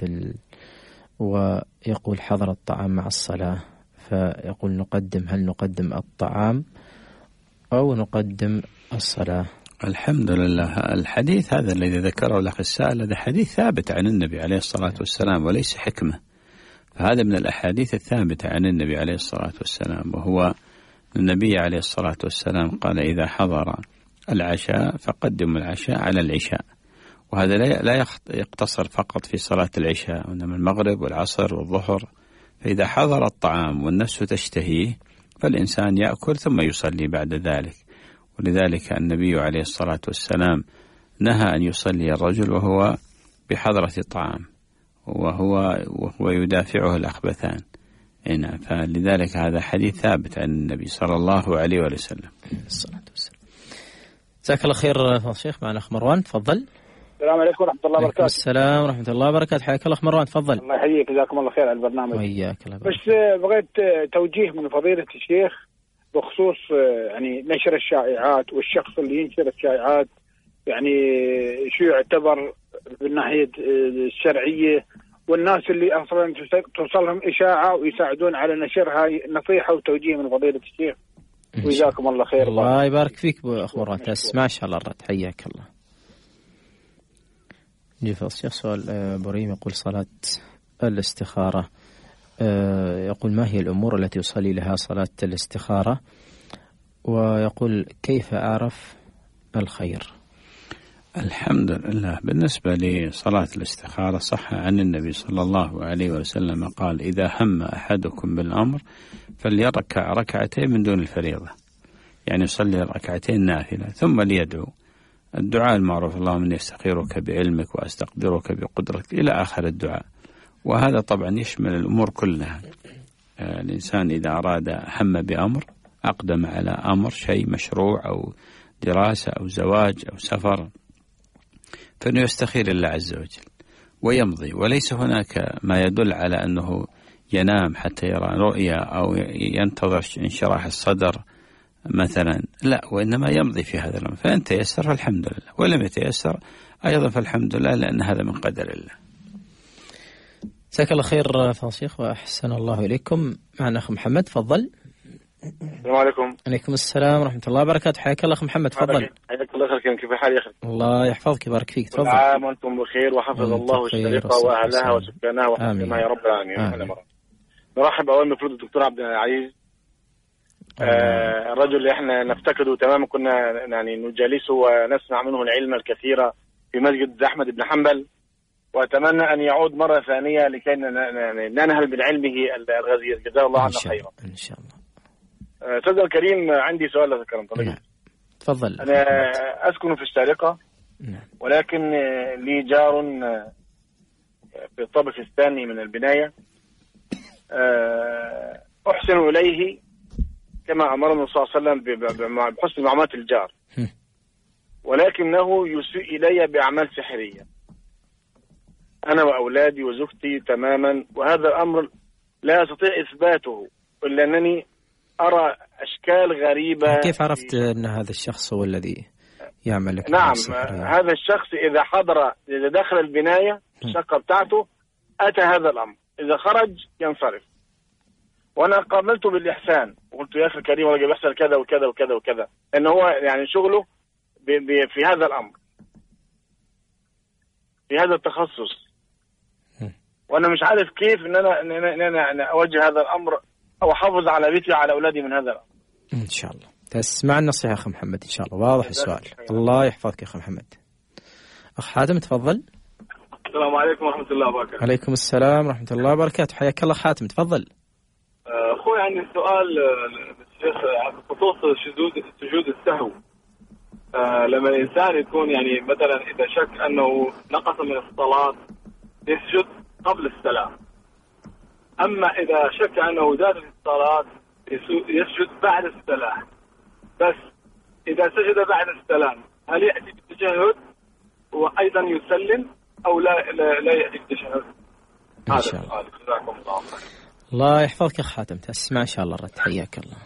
ويقول حضر الطعام مع الصلاة، فيقول هل نقدم الطعام أو نقدم الصلاة؟ الحمد لله. الحديث هذا الذي ذكره الأخ السائل هذا حديث ثابت عن النبي عليه الصلاة والسلام وليس حكمة، فهذا من الأحاديث الثابتة عن النبي عليه الصلاة والسلام، وهو النبي عليه الصلاة والسلام قال: إذا حضر العشاء فقدموا العشاء على العشاء. وهذا لا يقتصر فقط في صلاة العشاء، وإنما المغرب والعصر والظهر. فإذا حضر الطعام والنفس تشتهيه فالإنسان يأكل ثم يصلي بعد ذلك. ولذلك النبي عليه الصلاة والسلام نهى أن يصلي الرجل وهو بحضرة الطعام وهو يدافعه الأخبثان. فلذلك هذا حديث ثابت عن النبي صلى الله عليه وسلم. الصلاة والسلام. جزاك الله خير فضيلة الشيخ. معنا أخ مروان، تفضل. السلام عليكم ورحمة الله وبركاته. السلام ورحمة الله وبركاته، حياك الله أخ مروان، تفضل. الله يحييك، جزاكم الله خير على البرنامج. وإياك الله. بس بغيت توجيه من فضيلة الشيخ بخصوص يعني نشر الشائعات، والشخص اللي ينشر الشائعات يعني شو يعتبر بالناحية الشرعية، والناس اللي أصلا توصلهم إشاعة ويساعدون على نشرها. نصيحة وتوجيه من فضيلة الشيخ، وجزاكم الله خير. الله يبارك فيك أخ مروان، ما شاء الله الرد، حياك الله. جيف الشيخ سؤال بريم يقول: صلاة الاستخارة، يقول: ما هي الأمور التي يصلي لها صلاة الاستخارة؟ ويقول: كيف أعرف الخير؟ الحمد لله. بالنسبة لصلاة الاستخارة صح عن النبي صلى الله عليه وسلم قال: إذا هم أحدكم بالأمر فليركع ركعتين من دون الفريضة، يعني يصلي ركعتين نافلة ثم ليدعو. الدعاء المعروف: اللهم إني أستخيرك بعلمك وأستقدرك بقدرتك، إلى آخر الدعاء. وهذا طبعا يشمل الأمور كلها. الإنسان إذا أراد هم بأمر، أقدم على أمر شيء مشروع أو دراسة أو زواج أو سفر، فإنه يستخير الله عز وجل ويمضي. وليس هناك ما يدل على أنه ينام حتى يرى رؤيا أو ينتظر انشراح الصدر مثلا، لا، وإنما يمضي في هذا الأمر. فإن تيسر فالحمد لله، ولم يتيسر أيضا فالحمد لله، لأن هذا من قدر الله. جزاك الله خير فضل الشيخ وأحسن الله إليكم. معنا أخ محمد، تفضل. السلام عليكم. عليكم السلام ورحمة الله وبركاته. حياك الله أخ محمد، تفضل. حياك الله خير. كيف حال يا أخي؟ الله يحفظك ويبارك فيك، تفضل. كل عام وأنتم بخير وحفظ الله الشريقة وأهلها وسكانها وحفظنا يا رب العالمين. نرحب أولا بفرد الدكتور عبد العزيز، الرجل اللي احنا نفتقده تماما، كنا يعني نجالسه ونسمع منه العلم الكثير في مسجد أحمد بن حنبل، وأتمنى أن يعود مرة ثانية لكي ننهل من علمه الغزير. جزاه الله عنا خيرا إن شاء الله. أستاذ الكريم، عندي سؤال لك كرم. تفضل. أنا أسكن في الشارقة، ولكن لي جار في الطابق الثاني من البناية، أحسن إليه كما أمرنا صلى الله عليه وسلم بحسن معاملة الجار، ولكنه يسيء إلي بأعمال سحرية أنا وأولادي وزوجتي تماما، وهذا الأمر لا أستطيع إثباته إلا أنني أرى أشكال غريبة. كيف عرفت أن هذا الشخص هو الذي يعمل لك؟ نعم، هذا الشخص إذا دخل البناية الشقة بتاعته أتى هذا الأمر، إذا خرج ينصرف. وأنا قابلته بالإحسان وقلت يا أخي الكريم والله بيحصل كذا وكذا وكذا وكذا، إن هو يعني شغله في هذا الأمر، في هذا التخصص، وأنا مش عارف كيف إن أنا أوجه هذا الأمر أو أحافظ على بيتي وعلى أولادي من هذا الأمر. إن شاء الله تسمع النصيحة أخي محمد، إن شاء الله. واضح السؤال. الله يحفظك يا أخي محمد. أخ حاتم، تفضل. السلام عليكم ورحمة الله وبركاته. عليكم السلام ورحمة الله وبركاته. حياك الله حاتم، تفضل. أخوي عندي سؤال للشيخ بخصوص سجود السهو. لما الإنسان يكون يعني مثلا إذا شك أنه نقص من الصلاة يسجد قبل السلام، أما إذا شك أنه زاد في الصلاة يسجد بعد السلام. بس إذا سجد بعد السلام هل يأتي بالتشهد وأيضا يسلم أو لا يأتي بالتشهد؟ هذا السؤال. جزاكم الله خير. الله يحفظك يا خاتم، تسمع إن شاء الله الرد. حياك الله.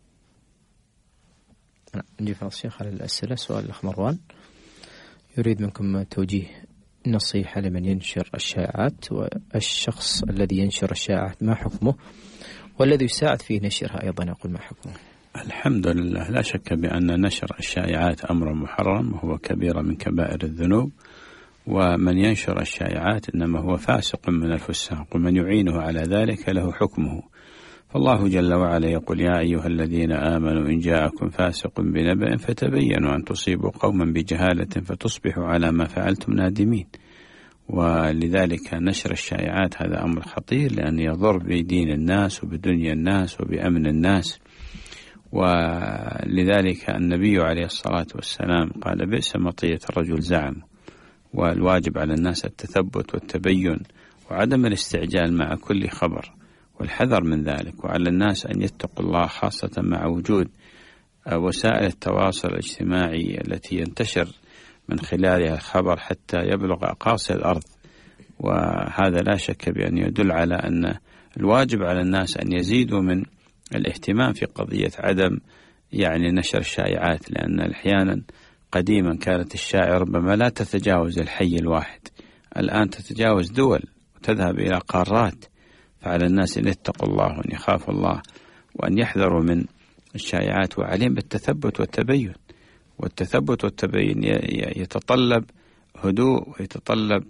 نجي فضل الشيخ على الأسئلة. سؤال الأخ مروان يريد منكم توجيه نصيحة لمن ينشر الشائعات، والشخص الذي ينشر الشائعات ما حكمه، والذي يساعد في نشرها أيضا يقول ما حكمه. الحمد لله، لا شك بأن نشر الشائعات أمر محرم وهو كبيرة من كبائر الذنوب، ومن ينشر الشائعات إنما هو فاسق من الفساق، ومن يعينه على ذلك له حكمه. فالله جل وعلا يقول يا أيها الذين آمنوا إن جاءكم فاسق بنبأ فتبينوا أن تصيبوا قوما بجهالة فتصبحوا على ما فعلتم نادمين. ولذلك نشر الشائعات هذا أمر خطير، لأن يضر بدين الناس وبدنيا الناس وبأمن الناس. ولذلك النبي عليه الصلاة والسلام قال بئس مطية الرجل زعم. والواجب على الناس التثبت والتبين وعدم الاستعجال مع كل خبر والحذر من ذلك، وعلى الناس أن يتقوا الله خاصة مع وجود وسائل التواصل الاجتماعي التي ينتشر من خلالها الخبر حتى يبلغ أقاصي الأرض. وهذا لا شك بأن يدل على أن الواجب على الناس أن يزيدوا من الاهتمام في قضية عدم يعني نشر الشائعات، لأن أحيانا قديما كانت الشائعة ربما لا تتجاوز الحي الواحد، الآن تتجاوز دول وتذهب إلى قارات. فعلى الناس أن يتقوا الله وأن يخافوا الله وأن يحذروا من الشائعات، وعليهم بالتثبت والتبين. والتثبت والتبين يتطلب هدوء، ويتطلب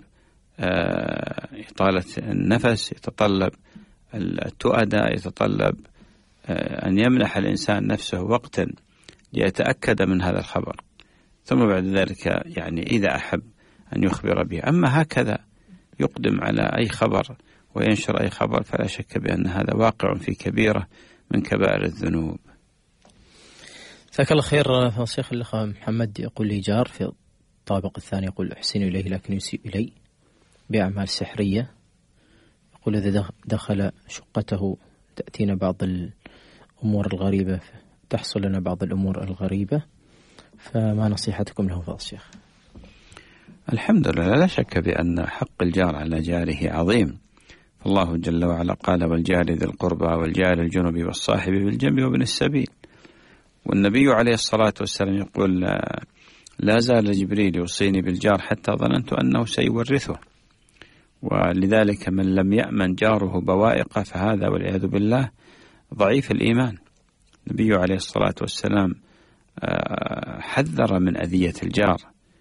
إطالة النفس، يتطلب التؤدة، يتطلب أن يمنح الإنسان نفسه وقتا ليتأكد من هذا الخبر، ثم بعد ذلك يعني إذا أحب أن يخبر به. أما هكذا يقدم على أي خبر وينشر أي خبر فلا شك بأن هذا واقع في كبيرة من كبائر الذنوب. جزاك الله خير. فالشيخ الأخ محمد يقول لي جار في الطابق الثاني، يقول أحسن إليه لكن يسيء إلي بأعمال سحرية. يقول إذا دخل شقته تأتينا بعض الأمور الغريبة، تحصل لنا بعض الأمور الغريبة، فما نصيحتكم له فضل الشيخ؟ الحمد لله، لا شك بأن حق الجار على جاره عظيم. فالله جل وعلا قال والجار ذي القربى والجار الجنب والصاحب بالجنب وابن السبيل. والنبي عليه الصلاة والسلام يقول لا زال جبريل يوصيني بالجار حتى ظننت أنه سيورثه. ولذلك من لم يأمن جاره بوائقه فهذا والعياذ بالله ضعيف الإيمان. النبي عليه الصلاة والسلام حذر من أذية الجار،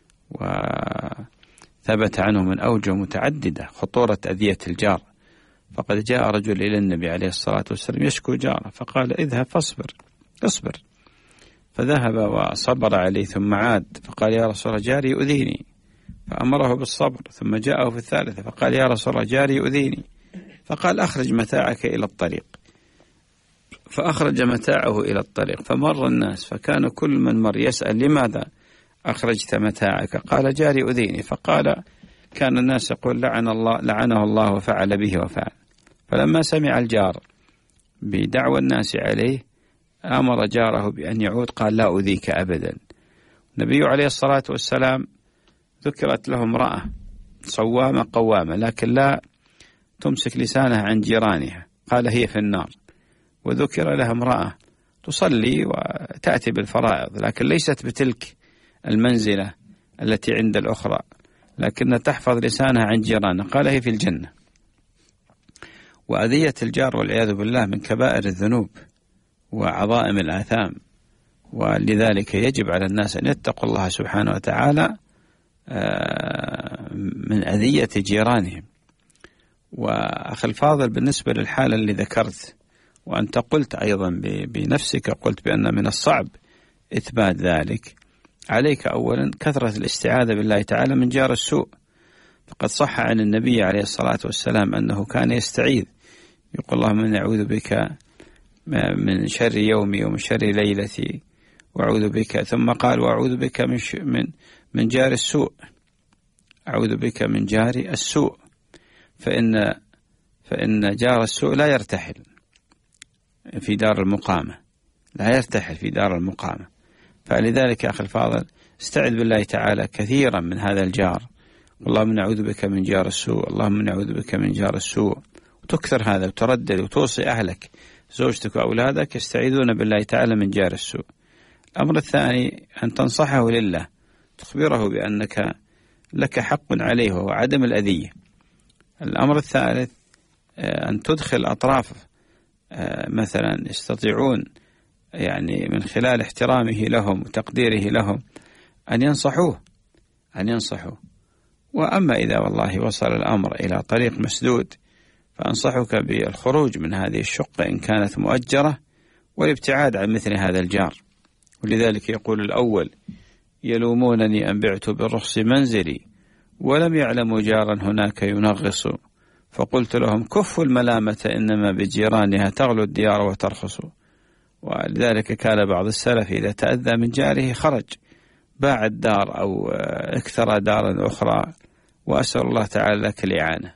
وثبت عنه من أوجه متعددة خطورة أذية الجار. فقد جاء رجل إلى النبي عليه الصلاة والسلام يشكو جاره، فقال اذهب فاصبر، اصبر. فذهب وصبر عليه ثم عاد فقال يا رسول الله جاري يؤذيني، فأمره بالصبر. ثم جاءه في الثالثة فقال يا رسول الله جاري يؤذيني، فقال أخرج متاعك إلى الطريق. فأخرج متاعه إلى الطريق، فمر الناس فكان كل من مر يسأل لماذا أخرجت متاعك؟ قال جاري يؤذيني. فقال كان الناس يقول لعنه الله وفعل به وفعل. فلما سمع الجار بدعوى الناس عليه أمر جاره بأن يعود، قال لا أؤذيك أبدا. النبي عليه الصلاة والسلام ذكرت له امرأة صوامة قوامة لكن لا تمسك لسانها عن جيرانها، قال هي في النار. وذكر لها امرأة تصلي وتأتي بالفرائض لكن ليست بتلك المنزلة التي عند الأخرى، لكن تحفظ لسانها عن جيرانها، قال هي في الجنة. وأذية الجار والعياذ بالله من كبائر الذنوب وعظائم الآثام، ولذلك يجب على الناس أن يتقوا الله سبحانه وتعالى من أذية جيرانهم. وأخي الفاضل، بالنسبة للحالة اللي ذكرت وأنت قلت أيضا بنفسك، قلت بأن من الصعب إثبات ذلك، عليك أولا كثرة الاستعاذة بالله تعالى من جار السوء. فقد صح عن النبي عليه الصلاة والسلام أنه كان يستعيذ، يقول اللهم إني أعوذ بك من شر يومي ومن شر ليلتي وأعوذ بك، ثم قال وأعوذ بك من جار السوء، أعوذ بك من جار السوء، فإن جار السوء لا يرتحل في دار المقامة، لا يرتحل في دار المقامة. فلذلك أخي الفاضل استعذ بالله تعالى كثيرا من هذا الجار، اللهم نعوذ بك من جار السوء، اللهم نعوذ بك من جار السوء، وتكثر هذا وتردد وتوصي أهلك زوجتك وأولادك يستعيذون بالله تعالى من جار السوء. الأمر الثاني أن تنصحه لله، تخبره بأنك لك حق عليه وهو عدم الأذية. الأمر الثالث أن تدخل أطراف مثلا يستطيعون يعني من خلال احترامه لهم وتقديره لهم أن ينصحوه. وأما إذا والله وصل الأمر إلى طريق مسدود فأنصحك بالخروج من هذه الشقة إن كانت مؤجرة والابتعاد عن مثل هذا الجار. ولذلك يقول الأول يلومونني أن بعت بالرخص منزلي ولم يعلموا جارا هناك ينغص، فقلت لهم كفوا الملامة إنما بجيرانها تغلو الديار وترخص. ولذلك كان بعض السلف إذا تأذى من جاره خرج باع الدار أو اكثر دارا أخرى، وأسأل الله تعالى لك الإعانة.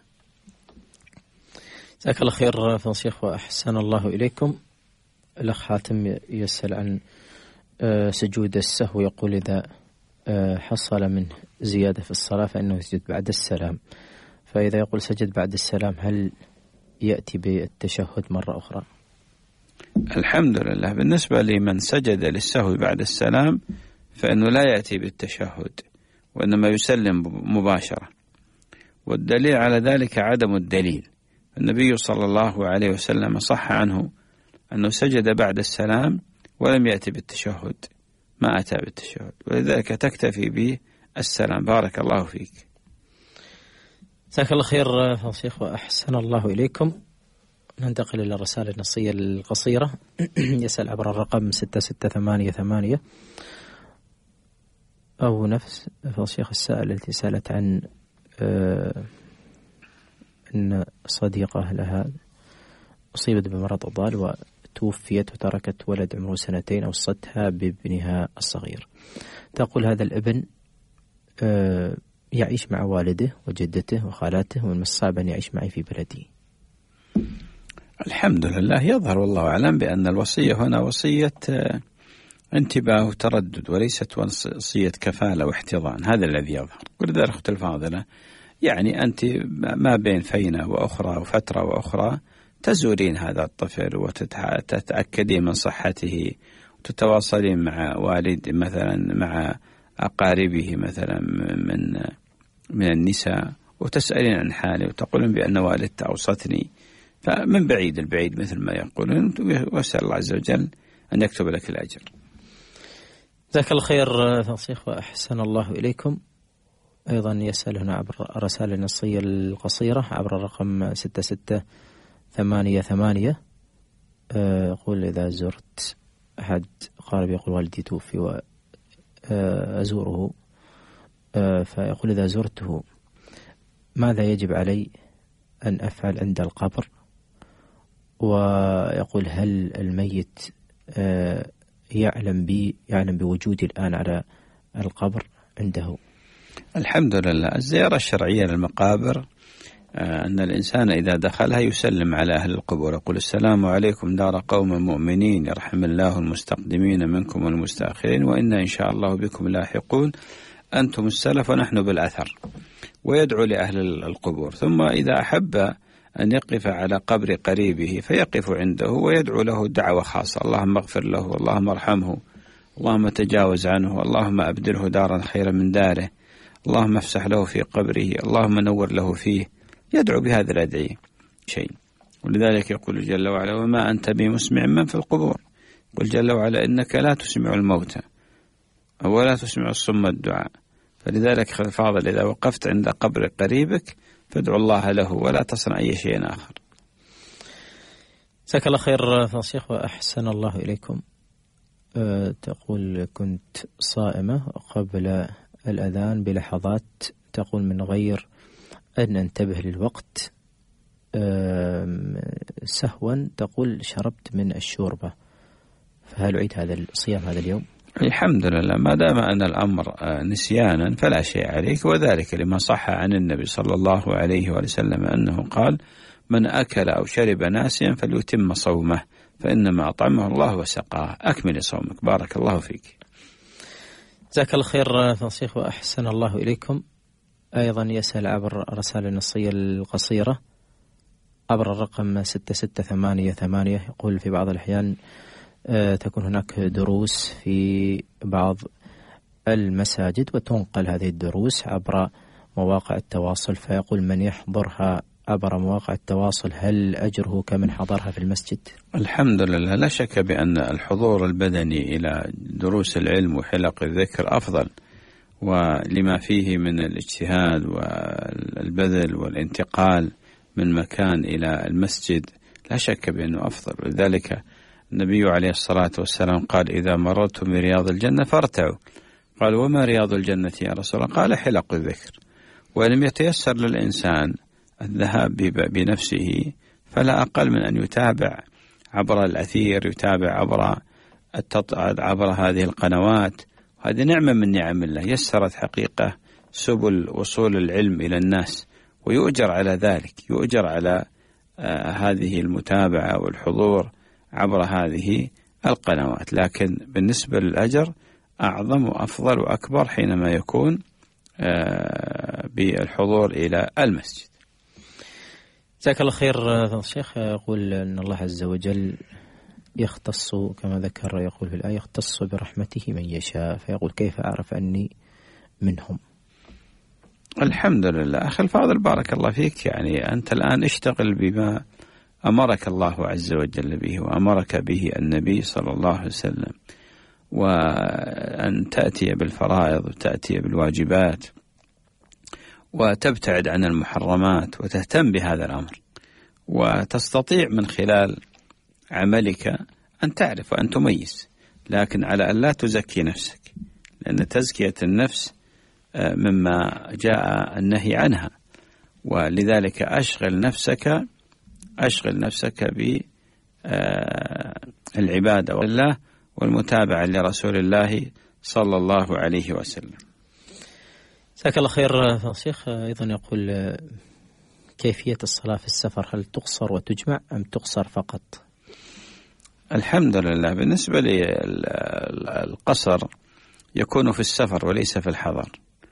جزاك الله خير فضيلة الشيخ وأحسن الله إليكم. الأخ حاتم يسأل عن سجود السهو، يقول إذا حصل منه زيادة في الصلاة فإنه يسجد بعد السلام، فإذا يقول سجد بعد السلام هل يأتي بالتشهد مرة أخرى؟ الحمد لله، بالنسبة لمن سجد للسهو بعد السلام فإنه لا يأتي بالتشهد وإنما يسلم مباشرة، والدليل على ذلك عدم الدليل. النبي صلى الله عليه وسلم صح عنه أنه سجد بعد السلام ولم يأتي بالتشهد، ما أتى بالتشهد، ولذلك تكتفي به السلام. بارك الله فيك. جزاك الله خير فضيلة الشيخ وأحسن الله إليكم. ننتقل إلى الرسالة النصية القصيرة. يسأل عبر الرقم 6688 أو نفس فضيلة الشيخ السائل التي سألت عن أن صديقة لها أصيبت بمرض ضال وتوفيت وتركت ولد عمره 2 أوصتها بابنها الصغير. تقول هذا الابن يعيش مع والده وجدته وخالاته، ومن الصعب أن يعيش معي في بلدي. الحمد لله، يظهر والله أعلم بأن الوصية هنا وصية انتباه وتردد وليست وصية كفالة واحتضان، هذا الذي يظهر. ولذلك أخت الفاضلة يعني أنت ما بين فينة وأخرى وفترة وأخرى تزورين هذا الطفل وتتأكدين من صحته وتتواصلين مع والد مثلا، مع أقاربه مثلا من النساء، وتسألين عن حالي وتقولين بأن والدتي أوصتني، فمن بعيد البعيد مثل ما يقولون، وأسأل الله عز وجل أن يكتب لك الأجر. جزاك الله خير فصيح وأحسن الله إليكم. أيضا يسأل هنا عبر الرسائل النصية القصيرة عبر الرقم 6688. يقول إذا زرت أحد قارب، يقول والدي توفي وأزوره، فيقول إذا زرته ماذا يجب علي أن أفعل عند القبر؟ ويقول هل الميت يعلم بوجودي الآن على القبر عنده؟ الحمد لله. الزيارة الشرعية للمقابر أن الإنسان إذا دخلها يسلم على أهل القبور، يقول السلام عليكم دار قوم مؤمنين، يرحم الله المستقدمين منكم والمستأخرين، وإنا إن شاء الله بكم لاحقون، أنتم السلف ونحن بالأثر، ويدعو لأهل القبور. ثم إذا أحب أن يقف على قبر قريبه فيقف عنده ويدعو له دعوة خاصة: اللهم اغفر له، اللهم ارحمه، اللهم تجاوز عنه، اللهم أبدله دارا خيرا من داره، اللهم افسح له في قبره، اللهم نور له فيه. يدعو بهذا الأدعية شيء. ولذلك يقول جل وعلا: وما أنت بمسمع من في القبور. يقول جل وعلا: إنك لا تسمع الموتى ولا تسمع الصم الدعاء. فلذلك الفاضل إذا وقفت عند قبر قريبك فادعو الله له ولا تصنع أي شيء آخر. جزاك الله خير فصيح وأحسن الله إليكم. تقول كنت صائمة قبل الأذان بلحظات، تقول من غير أن أنتبه للوقت سهوا، تقول شربت من الشوربة، فهل أعيد هذا الصيام هذا اليوم؟ الحمد لله، ما دام أن الأمر نسيانا فلا شيء عليك، وذلك لما صح عن النبي صلى الله عليه وسلم أنه قال: من أكل أو شرب ناسيا فليتم صومه فإنما أطعمه الله وسقاه. أكمل صومك، بارك الله فيك. جزاك الله خير فصيح وأحسن الله إليكم. أيضا يسأل عبر الرسالة النصية القصيرة عبر الرقم 6688. يقول في بعض الأحيان تكون هناك دروس في بعض المساجد وتنقل هذه الدروس عبر مواقع التواصل، فيقول من يحضرها عبر مواقع التواصل هل أجره كمن حضرها في المسجد؟ الحمد لله، لا شك بأن الحضور البدني إلى دروس العلم وحلق الذكر أفضل، ولما فيه من الاجتهاد والبذل والانتقال من مكان إلى المسجد لا شك بأنه أفضل. ولذلك النبي عليه الصلاة والسلام قال: إذا مررتم برياض الجنة فارتعوا. قال: وما رياض الجنة يا رسول الله؟ قال: حلق الذكر. ولم يتيسر للإنسان الذهاب بنفسه فلا أقل من أن يتابع عبر الأثير، يتابع عبر هذه القنوات. هذه نعمة من نعم الله، يسرت حقيقة سبل وصول العلم إلى الناس، ويؤجر على ذلك، يؤجر على هذه المتابعة والحضور عبر هذه القنوات. لكن بالنسبة للأجر أعظم وأفضل وأكبر حينما يكون بالحضور إلى المسجد. جزاك الله خير الشيخ. يقول أن الله عز وجل يختص كما ذكر، يقول في الآية: يختص برحمته من يشاء، فيقول كيف أعرف أني منهم؟ الحمد لله. أخي الفاضل بارك الله فيك، يعني أنت الآن اشتغل بما أمرك الله عز وجل به وأمرك به النبي صلى الله عليه وسلم، وأن تأتي بالفرائض وتأتي بالواجبات وتبتعد عن المحرمات وتهتم بهذا الأمر، وتستطيع من خلال عملك أن تعرف وأن تميز، لكن على أن لا تزكي نفسك، لأن تزكية النفس مما جاء النهي عنها. ولذلك أشغل نفسك بالعبادة والله والمتابعة لرسول الله صلى الله عليه وسلم. جزاك الله خير شيخ. أيضا يقول كيفية الصلاة في السفر، هل تقصر وتجمع أم تقصر فقط؟ الحمد لله. بالنسبة للقصر يكون في السفر وليس في الحضر،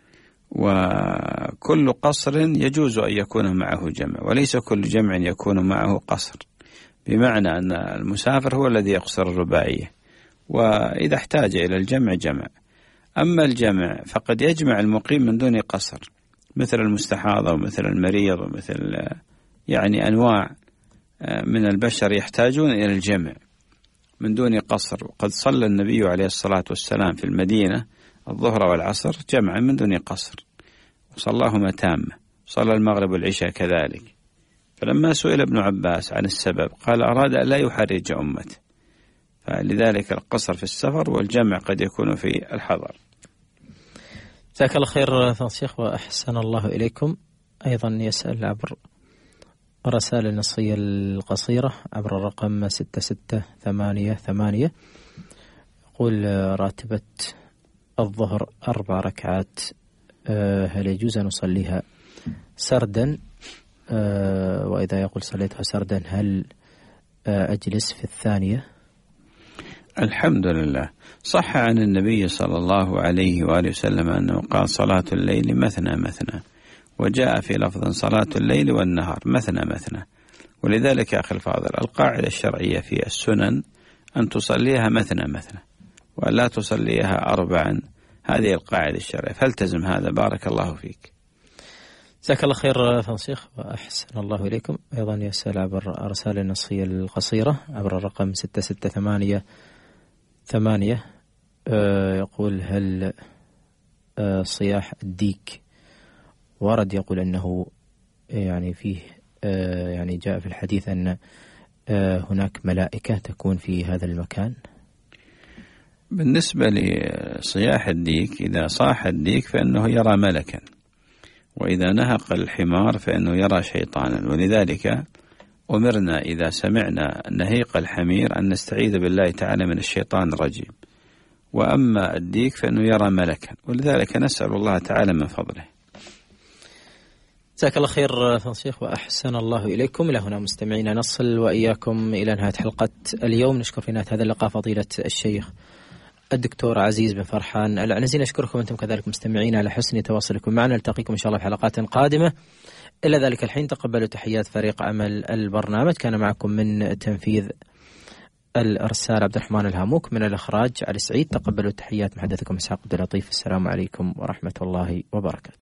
وكل قصر يجوز أن يكون معه جمع، وليس كل جمع يكون معه قصر، بمعنى أن المسافر هو الذي يقصر الرباعية، وإذا احتاج إلى الجمع جمع. أما الجمع فقد يجمع المقيم من دون قصر، مثل المستحاضة ومثل المريض ومثل يعني أنواع من البشر يحتاجون إلى الجمع من دون قصر. وقد صلى النبي عليه الصلاة والسلام في المدينة الظهر والعصر جمعا من دون قصر، وصلاهما تامة، صلى المغرب والعشاء كذلك. فلما سئل ابن عباس عن السبب قال أراد أن لا يحرج أمته، فلذلك القصر في السفر والجمع قد يكون في الحضر. جزاك الله خير فضيلة الشيخ وأحسن الله إليكم. أيضا يسأل عبر الرسائل النصية القصيرة عبر الرقم 6688، يقول راتبة الظهر 4 ركعات، هل يجوز أن أصليها سردا؟ وإذا يقول صليتها سردا هل أجلس في الثانية؟ الحمد لله، صح عن النبي صلى الله عليه وآله وسلم أنه قال صلاة الليل مثنى مثنى، وجاء في لفظ صلاة الليل والنهار مثنى مثنى. ولذلك يا أخي الفاضل القاعدة الشرعية في السنن أن تصليها مثنى مثنى ولا تصليها 4، هذه القاعدة الشرعية، فالتزم هذا. بارك الله فيك. جزاك الله خير فضيلة الشيخ وأحسن الله إليكم. أيضا يسأل عبر الرسائل النصية القصيرة عبر الرقم 6688، يقول هل صياح الديك ورد يقول أنه يعني فيه يعني جاء في الحديث أن هناك ملائكة تكون في هذا المكان؟ بالنسبة لصياح الديك، إذا صاح الديك فإنه يرى ملكا، وإذا نهق الحمار فإنه يرى شيطانا. ولذلك أمرنا إذا سمعنا نهيق الحمير أن نستعيذ بالله تعالى من الشيطان الرجيم، وأما الديك فإنه يرى ملكا، ولذلك نسأل الله تعالى من فضله. جزاك الله خير فضيلة الشيخ وأحسن الله إليكم. إلى هنا مستمعينا نصل وإياكم إلى نهاية حلقة اليوم. نشكر في نهاية هذا اللقاء فضيلة الشيخ الدكتور عزيز بن فرحان العنزي. نشكركم أنتم كذلك مستمعين على حسن تواصلكم معنا. نلتقيكم إن شاء الله في حلقات قادمة. إلى ذلك الحين تقبلوا تحيات فريق عمل البرنامج. كان معكم من تنفيذ الإرسال عبد الرحمن الهاموك، من الإخراج علي سعيد. تقبلوا تحيات محدثكم إسحاق عبد اللطيف. السلام عليكم ورحمة الله وبركاته.